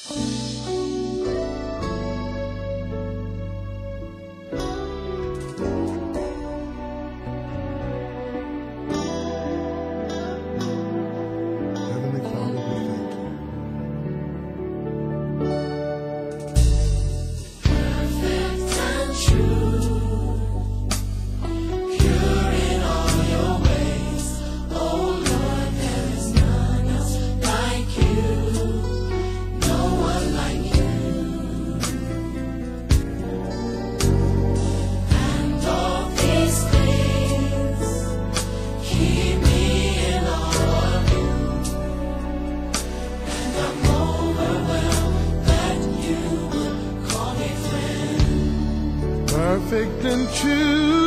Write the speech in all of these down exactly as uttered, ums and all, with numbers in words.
Heavenly Father, we thank you. Perfect and true, pure in all your ways. Oh Lord, there is none else like you, no one like you. And all these things keep me in awe of you. And I'm overwhelmed that you would call me friend. Perfect and true.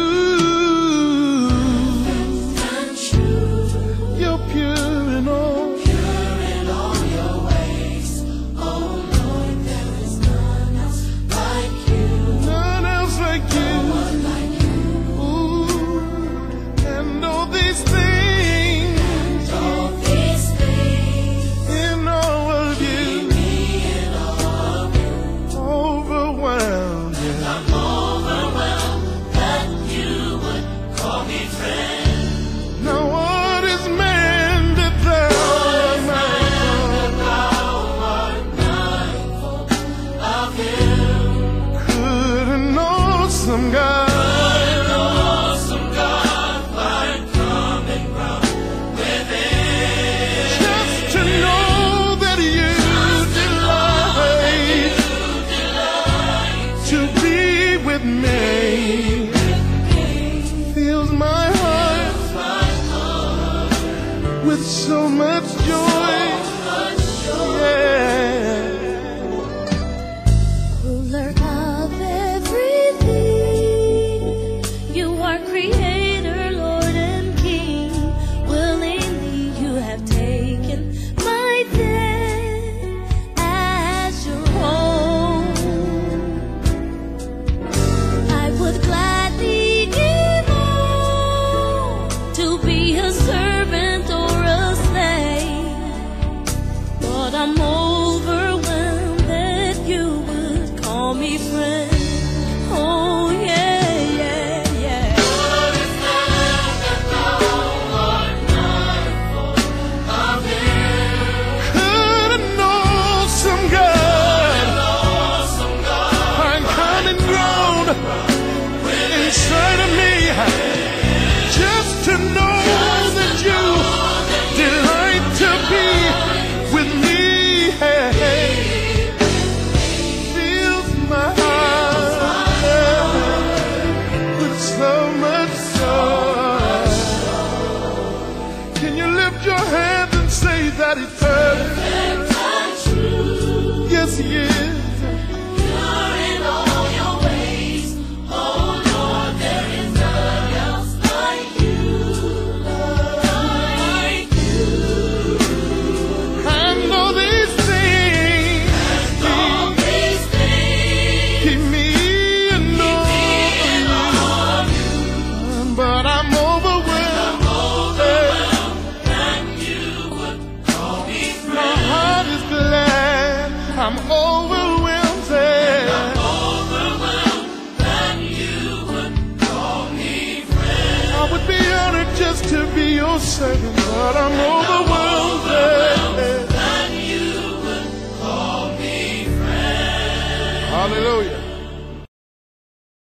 And true, You're pure in all. pure in all your ways. Oh Lord, there is none else like you, None else like no you. one like you. Ooh. And all these things All these things in all of you. me in awe of you. Overwhelmed. Yeah. I'm overwhelmed that you would call me friend. Now what is man that thou art mindful? Thou art mindful of him. Could an awesome God An awesome God find common ground within. just to know that you delight to be with me fills my heart with so much joy. Yeah. Ruler of everything, you are creator, Lord and King. Willingly you have taken my death as your own. I would gladly give all to be a servant or a slave, but I'm overwhelmed that you would call me friend. Oh yeah, yeah, yeah. Could an awesome God find common ground inside of me just to know that you delight to be with me? Fills my heart with so much joy. Can you lift your hands and say that it's perfect? Yes, he is. Pure in all your ways. Oh Lord, there is none else like you, like you. And all these things All these things keep me in awe of you. But I'm overwhelmed. that you would call me My friend. heart is glad. I'm overwhelmed. Yeah. Overwhelmed that you would call me friend. I would be honored just to be your servant, but I'm overwhelmed. Yeah. That you would call me friend. Hallelujah.